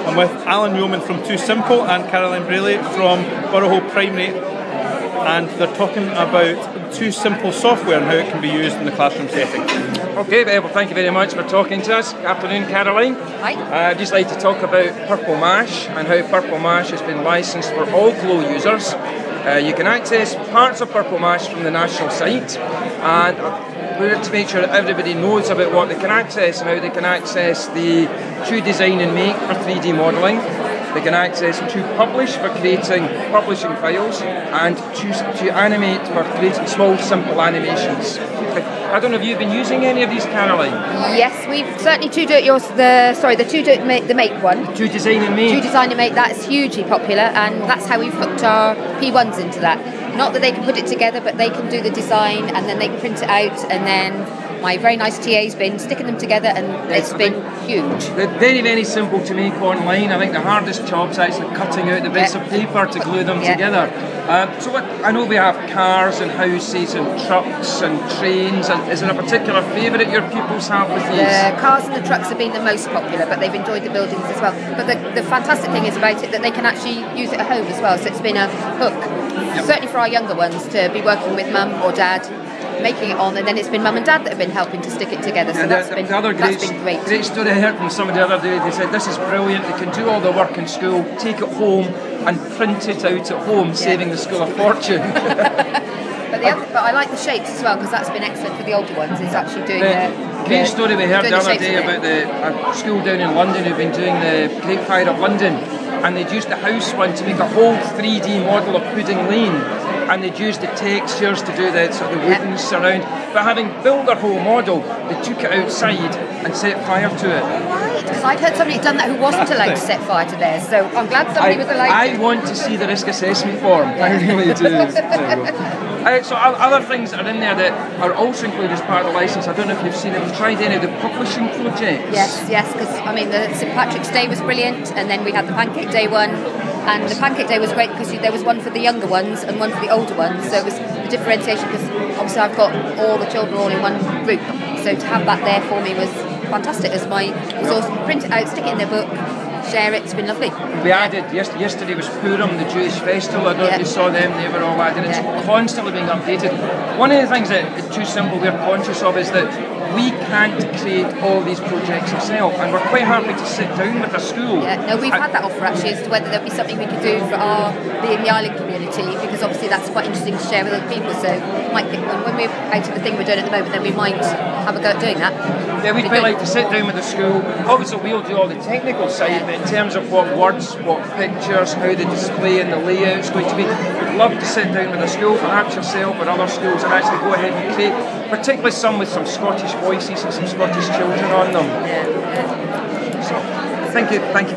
I'm with Alan Yeoman from Too Simple and Caroline Brayley from Boroughall Primary, and they're talking about Too Simple software and how it can be used in the classroom setting. Okay, well, thank you very much for talking to us. Good afternoon, Caroline. Hi. I'd just like to talk about Purple Mash and how Purple Mash has been licensed for all Glow users. You can access parts of Purple Mash from the national site, and we're to make sure that everybody knows about what they can access and how they can access the To Design and Make for 3D modelling. They can access To Publish for creating publishing files, and To Animate for creating small, simple animations. I don't know, have you been using any of these, Caroline? Yes, we've certainly the To Make one. To Design and Make. To Design and Make, that's hugely popular, and that's how we've hooked our P1s into that. Not that they can put it together, but they can do the design and then they can print it out, and then my very nice TA's been sticking them together, and it's been huge. They're very, very simple to make online. I think the hardest job's actually cutting out the bits of paper to glue them together. I know we have cars and houses and trucks and trains. And is there a particular favourite your pupils have with these? The cars and the trucks have been the most popular, but they've enjoyed the buildings as well. But the fantastic thing is about it that they can actually use it at home as well. So it's been a hook, certainly for our younger ones, to be working with mum or dad, making it on, and then it's been mum and dad that have been helping to stick it together. So that's been great. Great story I heard from somebody the other day. They said this is brilliant. They can do all the work in school, take it home, and print it out at home, saving the school a fortune. But I like the shapes as well, because that's been excellent for the older ones. Is actually doing great story we heard the other day about a school down in London who've been doing the Great Fire of London, and they'd used the house one to make a whole 3D model of Pudding Lane, and they'd used the textures to do the sort of wooden surround. But having built their whole model, they took it outside and set fire to it. Right, because I'd heard somebody had done that who wasn't allowed to set fire to theirs, so I'm glad somebody was allowed to. I want to see the risk assessment form. I really do. So other things that are in there that are also included as part of the licence, I don't know if you've seen it, we've tried any of the publishing projects. Yes, because I mean the St Patrick's Day was brilliant, and then we had the Pancake Day one, and the Pancake Day was great because there was one for the younger ones and one for the older ones, so it was the differentiation, because obviously I've got all the children all in one group, so to have that there for me was fantastic as my resource. Print it out, stick it in their book, share it, it's been lovely. We added, yesterday was Purim, the Jewish festival, I don't know if you saw them, they were all added, it's constantly being updated. One of the things that Too Simple we're conscious of is that we can't create all these projects ourselves, and we're quite happy to sit down with a school. We've had that offer actually, as to whether there'd be something we could do for being the island community, because obviously that's quite interesting to share with other people, so when we're out of the thing we're doing at the moment, then we might have a go at doing that. Yeah, we'd quite like to sit down with the school. Obviously we'll do all the technical side, but in terms of what words, what pictures, how the display and the layout's going to be, we'd love to sit down with the school, perhaps yourself or other schools, and actually go ahead and create, particularly some with some Scottish voices and some Scottish children on them. So, thank you.